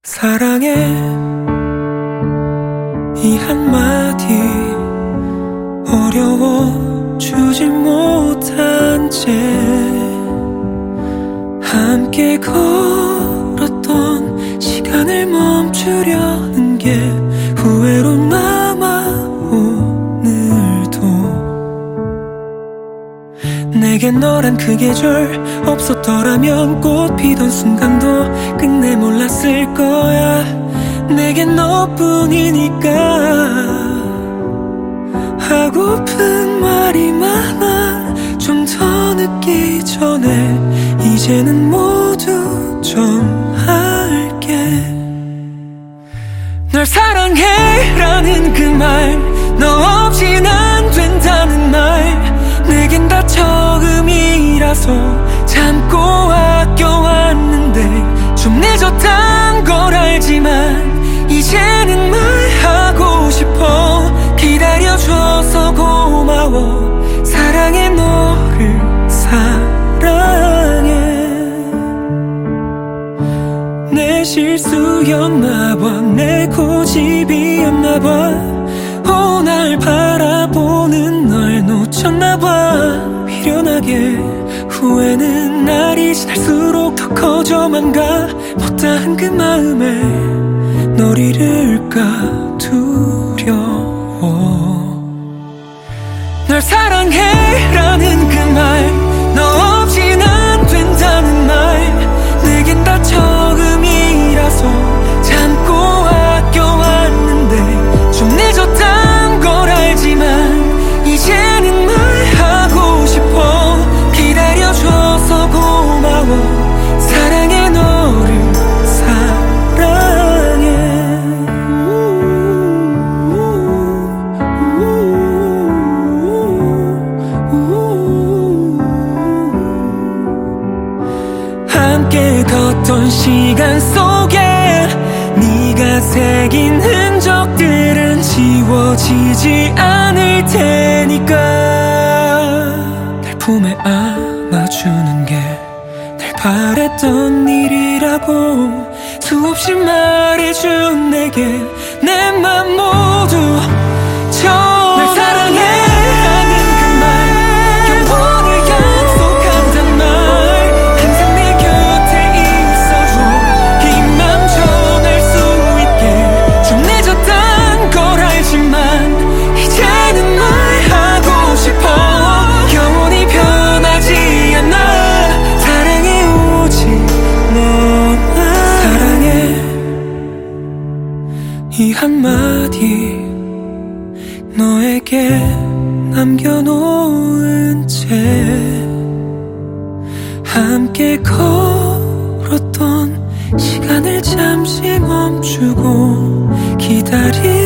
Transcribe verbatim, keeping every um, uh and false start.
사랑해 이 한마디 어려워주지 못한 채 함께 걸었던 시간을 멈추려는 게 후회로 남아 오늘도. 내겐 너란 그 계절 없었더라면 꽃 피던 순간도 끝내 몰랐을 거야. 내겐 너뿐이니까. 하고픈 말이 많아 좀 더 늦기 전에 이제는 모두 좀 할게. 널 사랑해 라는 그 말, 너 없인 안 된다는 말, 내겐 다 처음이라서 참고 아껴왔는데 좀 늦었단 걸 알지만 이제는 말하고 싶어. 기다려줘서 고마워. 사랑해 너를 사랑해. 내 실수였나봐, 내 고집이었나봐. 오, 날 바라보는 널 놓쳤나봐. 미련하게 후회는 날이 지날수록 더 커져만 가. 못다한 그 마음에 널 잃을까 두려워. 널 사랑해 라는 그 말, 너 없인 안 된다는 말, 내겐 다 처음이라서 참고 아껴왔는데 좀 늦었단 걸 알지만 이제는 말하고 싶어. 기다려줘서 고마워. 사랑해 너를 사랑해. 함께 걷던 시간 속에 네가 새긴 흔적들은 지워지지 않을 테니까. 날 품에 안아주는 게 날 바랬던 일이라고 수없이 말해준 내게 내 맘 모두 저 날 사랑해 라는 그 말, 영원을 약속한단 말, 항상 내 곁에 있어줘. 이 맘 전할 수 있게 좀 늦었단 걸 알지만 이제는 말하고 싶어. 영원히 변하지 않아. 사랑해 오직 너만. 사랑해 이 한마디 너에게 남겨놓은 채 함께 걸었던 시간을 잠시 멈추고 기다리